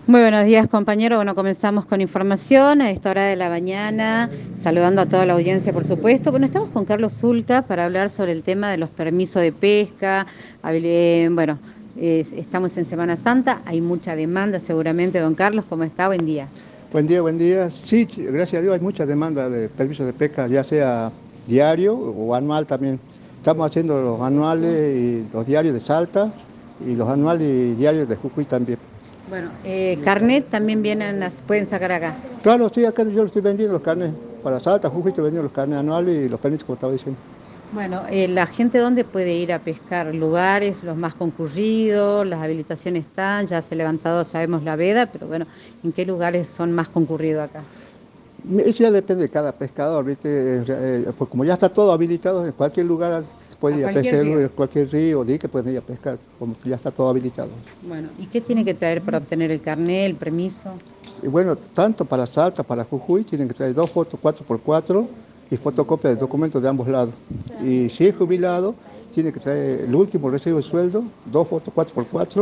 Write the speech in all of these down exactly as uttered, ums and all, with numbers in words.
Muy buenos días, compañero. Bueno, comenzamos con información a esta hora de la mañana, saludando a toda la audiencia, por supuesto. Bueno, estamos con Carlos Zulca para hablar sobre el tema de los permisos de pesca. Habil- eh, Bueno, es- estamos en Semana Santa, hay mucha demanda seguramente. Don Carlos, ¿cómo está? Buen día. Buen día, buen día. Sí, ch- gracias a Dios hay mucha demanda de permisos de pesca, ya sea diario o anual también. Estamos haciendo los anuales y los diarios de Salta y los anuales y diarios de Jujuy también. Bueno, eh, carnet también vienen, las pueden sacar acá. Claro, sí, acá yo estoy vendiendo los carnes para Salta, Jujuy estoy vendiendo los carnes anuales y los permisos como estaba diciendo. Bueno, eh, la gente dónde puede ir a pescar, lugares los más concurridos, las habilitaciones están, ya se ha levantado, sabemos la veda, pero bueno, ¿en qué lugares son más concurridos acá? Eso ya depende de cada pescador, ¿viste? En rea- eh, pues como ya está todo habilitado, en cualquier lugar se A puede ir a cualquier pescar, río. en cualquier río o dique pueden ir a pescar, como ya está todo habilitado. Bueno, ¿y qué tiene que traer para obtener el carnet, el permiso? Y bueno, tanto para Salta, para Jujuy, tienen que traer dos fotos cuatro por cuatro y fotocopia de documentos de ambos lados. Y si es jubilado, tiene que traer el último recibo de sueldo, dos fotos cuatro por cuatro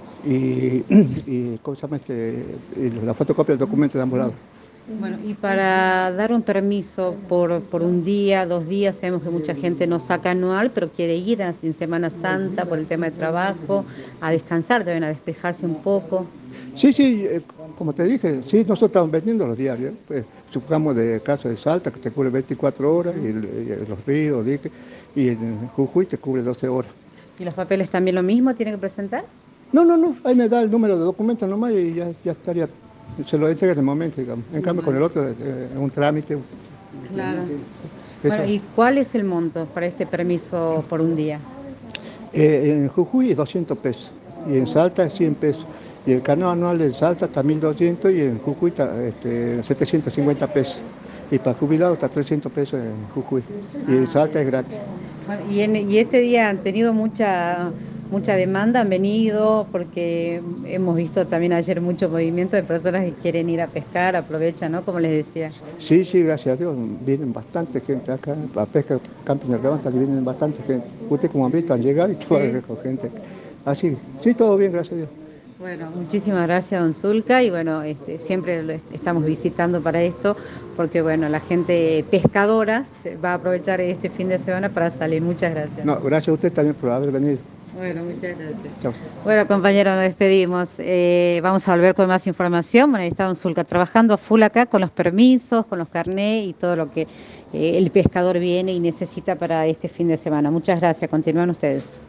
y, y ¿cómo se llama este? Y la fotocopia del documento de ambos lados. Bueno, y para dar un permiso por, por un día, dos días, sabemos que mucha gente no saca anual, pero quiere ir a, en Semana Santa por el tema de trabajo, a descansar, deben a despejarse un poco. Sí, sí, eh, como te dije, sí, nosotros estamos vendiendo los diarios. ¿Eh? Pues, supongamos de caso de Salta, que te cubre veinticuatro horas, y, el- y los ríos, dique, y en Jujuy te cubre doce horas. ¿Y los papeles también lo mismo tienen que presentar? No, no, no, ahí me da el número de documento nomás y ya, ya estaría, se lo entrega en el momento, digamos. En cambio, con el Bueno, otro eh, es un trámite, claro. Bueno, eso. ¿y cuál es el monto para este permiso por un día? Eh, en Jujuy es doscientos pesos y en Salta es cien pesos. Y el canon anual en Salta está mil doscientos y en Jujuy está este, setecientos cincuenta pesos. Y para jubilado está trescientos pesos en Jujuy. Y en Ah, Salta es bien. gratis. Bueno, y, en, y este día han tenido mucha, mucha demanda, han venido, porque hemos visto también ayer mucho movimiento de personas que quieren ir a pescar, aprovechan, ¿no? Como les decía. Sí, sí, gracias a Dios, vienen bastante gente acá, a pesca Camping del Levanta, vienen bastante gente. Usted como han visto, han llegado y todo Sí. con gente. Así, sí, todo bien, gracias a Dios. Bueno, muchísimas gracias, don Zulca, y bueno, este, siempre lo est- estamos visitando para esto, porque bueno, la gente pescadora se va a aprovechar este fin de semana para salir. Muchas gracias. No, gracias a usted también por haber venido. Bueno, muchas gracias. Chao. Bueno, compañeros, nos despedimos. Eh, vamos a volver con más información. Bueno, ahí está don Zulca trabajando a full acá con los permisos, con los carnés y todo lo que eh, el pescador viene y necesita para este fin de semana. Muchas gracias. Continúan ustedes.